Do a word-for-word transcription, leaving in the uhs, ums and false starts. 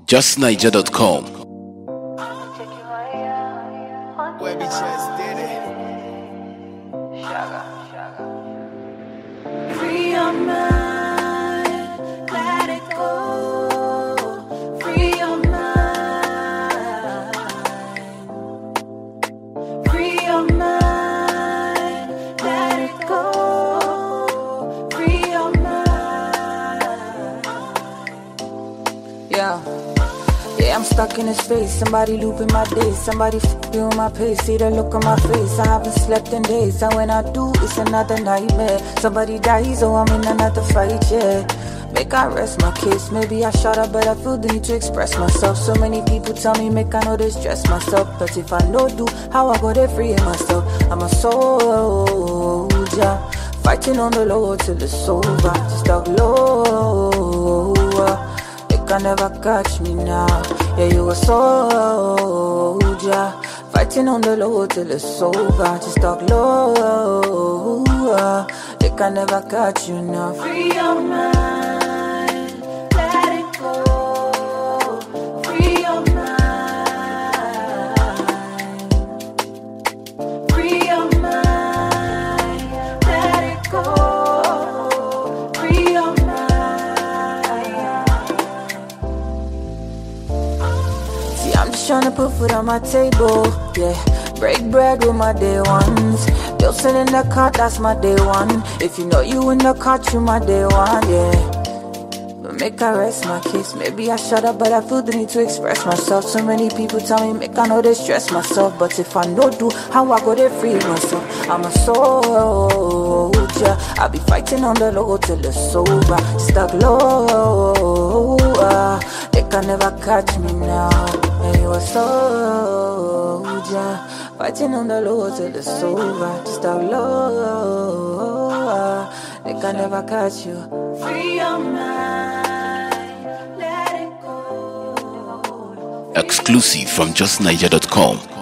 just niger dot com. Where we just did it. Free your mind, let it go. Free your mind. Free your mind, let it go. Free your mind. Yeah. Yeah, I'm stuck in a space. Somebody looping my days. Somebody f***ing on my pace. See the look on my face. I haven't slept in days. And when I do, it's another nightmare. Somebody dies, oh, I'm in another fight, yeah. Make I rest my case. Maybe I shut up, but I feel the need to express myself. So many people tell me, make I know they stress myself. But if I know do, how I go there freeing myself? I'm a soldier, fighting on the low till it's over. Just talk low. They can never catch me now. Yeah, you a soldier, fighting on the low till it's over. Just talk low. They can never catch you now. Free your mind, let it go. Free your mind. Free your mind, let it go. Free your mind. See, I'm just tryna put food on my table, yeah. Break bread with my day ones. Wilson in the car, that's my day one. If you know you in the car, you my day one, yeah. But make I rest my case. Maybe I shut up, but I feel the need to express myself. So many people tell me, make I know they stress myself. But if I know do, how I go there free myself? I'm a soldier, I be fighting on the low till it's over. Stuck low, they can never catch me now. And you a soldier, fighting on the low till it's over. Just talk low, they can never catch you. Free your mind, let it go. Exclusive from just niger dot com.